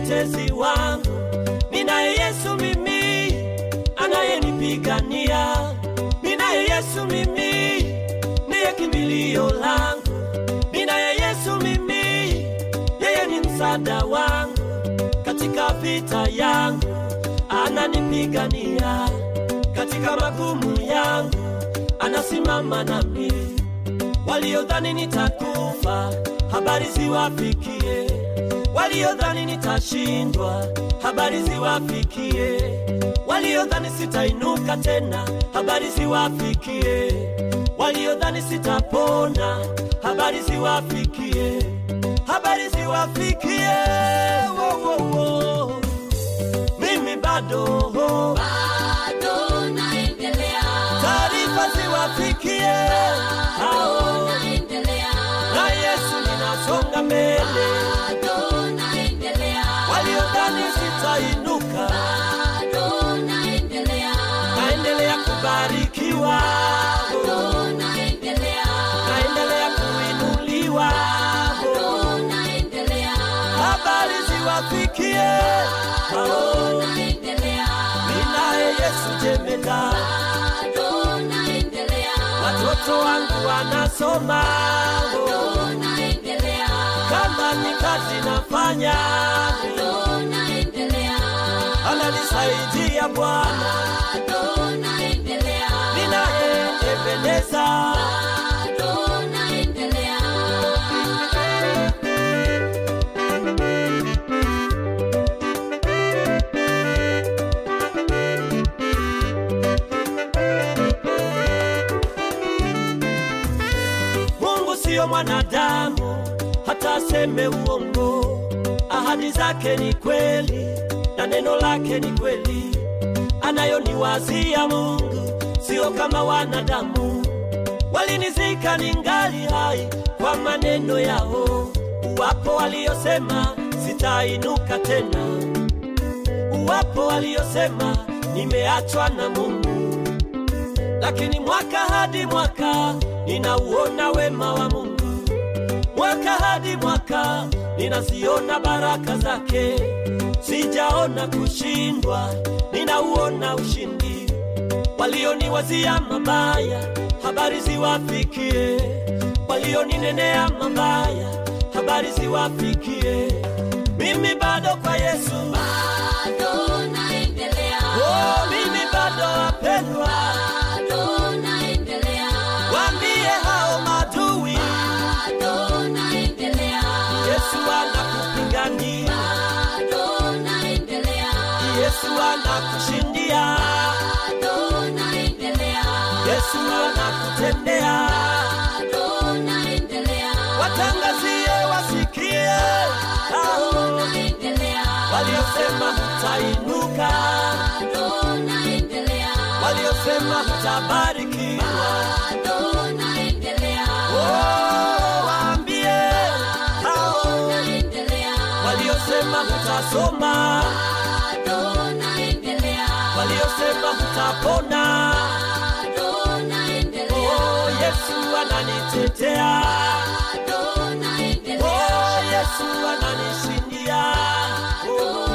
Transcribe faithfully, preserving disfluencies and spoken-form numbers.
mtetezi wangu, ninaye Yesu mimi anayenipigania. Ninaye Yesu mimi ndiye kimbilio langu. Ninaye Yesu mimi, yeye ni msaada wangu katika vita yangu, ananipigania katika magumu yangu, anasimama nami. Waliodhani nitakufa, habari ziwafikie. Waliodhani nitashindwa, habari ziwafikie. Waliodhani sitainuka tena, habari ziwafikie. Waliodhani sitapona, habari ziwafikie. Habari ziwafikie. Wo wo wo. Mimi bado bado naendelea. Taarifa ziwafikie. Bado naendelea. Na Yesu ninasonga mbele. Bado naendelea. Waliodhani sitainuka, bado naendelea. naendelea kubarikiwa. Bado naendelea. Naendelea kuinuliwa. Bado naendelea. Habari ziwafikie. Bado naendelea. Ninaye Yesu jemedari. Bado naendelea. Watoto wangu wanasoma. Bado naendelea. Kama ni kazi nafanya, Bado naendelea. ananisaidia Bwana. Bado naendelea. Ninaye Ebeneza. Bado naendelea. Mungu sio mwanadamu hata aseme uongo. Ahadi zake ni kweli na neno lake ni kweli. Anayoniwazia Mungu sio kama wanadamu. Walinizika ningali hai kwa maneno yao. Uwapo waliosema sitainuka tena. Uwapo waliosema nimeachwa na Mungu. Lakini mwaka hadi mwaka ninauona wema wa Mungu. Mwaka hadi mwaka ninaziona baraka zake. Sijaona kushindwa, ninauona ushindi. Walioniwazia mabaya, habari ziwafikie. Walioninenea mabaya, habari ziwafikie. Mimi bado kwa Yesu. Bado naendelea. Oh, mimi bado wapendwa. Bado naendelea. Waambie hao maadui, Bado naendelea. Yesu anakupigania. Bado naendelea. Yesu anakushindia. Bado naendelea. Yesu anakutendea. Bado naendelea. Watangazie wasikie. Bado naendelea. Waliosema hutainuka, Bado naendelea. waliosema hutabarikiwa, Bado naendelea. oh, waambie hao Naendelea. waliosema hutasoma, Bado naendelea. waliosema hutapona. Bado naendelea. Oh, Yesu ananitetea. Bado naendelea. Oh, Yesu ananishindia. Oh.